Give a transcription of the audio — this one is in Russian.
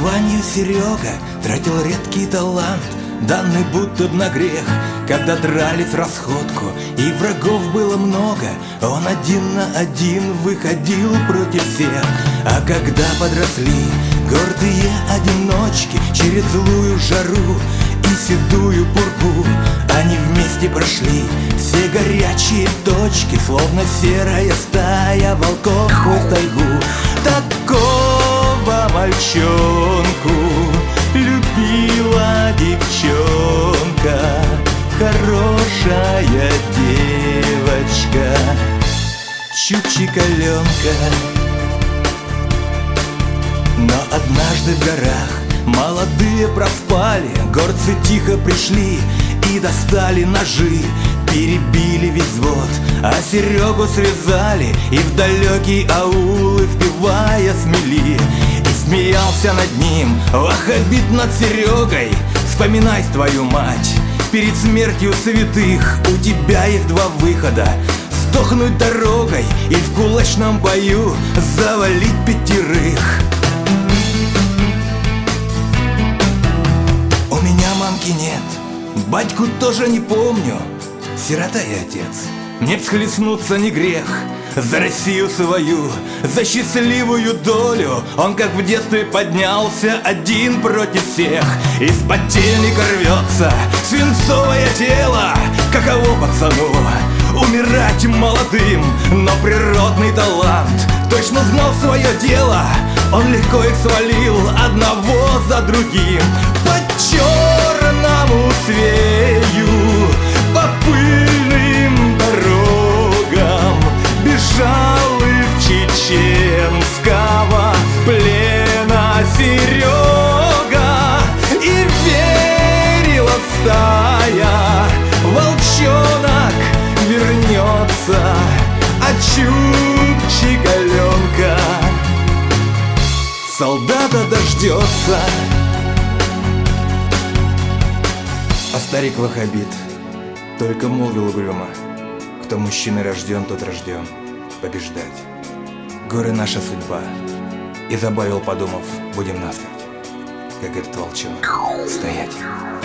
званию Серега тратил редкий талант, данный будто б на грех. Когда дрались расходку и врагов было много, он один на один выходил против всех. А когда подросли гордые одиночки через злую жару и седую пургу, они вместе прошли все горячие точки, словно серая стая волков сквозь тайгу. Такого мальчонку любила девчонка, хорошая девочка, Чучикаленка. Но однажды в горах молодые проспали, горцы тихо пришли и достали ножи, перебили весь взвод, а Серегу связали и в далекий аул, впивая смели. И смеялся над ним ваххабит над Серегой: вспоминай твою мать, перед смертью святых у тебя есть два выхода: сдохнуть дорогой и в кулачном бою завалить пятерых. У меня мамки нет, батьку тоже не помню, сирота и отец. Мне б схлестнуться не грех за Россию свою, за счастливую долю. Он как в детстве поднялся один против всех. Из подельника рвется свинцовое тело. Каково пацану умирать молодым, но природный талант точно знал свое дело. Он легко их свалил одного за другим. По черному свею, по пыльным дорогам бежал из чеченского плена Серега. И верила стая, волчонок вернется, а Чучикаленка солдата дождется. А старик ваххабит только молвил угрюмо: кто мужчиной рожден, тот рожден побеждать. Горы наша судьба. И забавил, подумав: будем насмерть, как этот волчонок, стоять.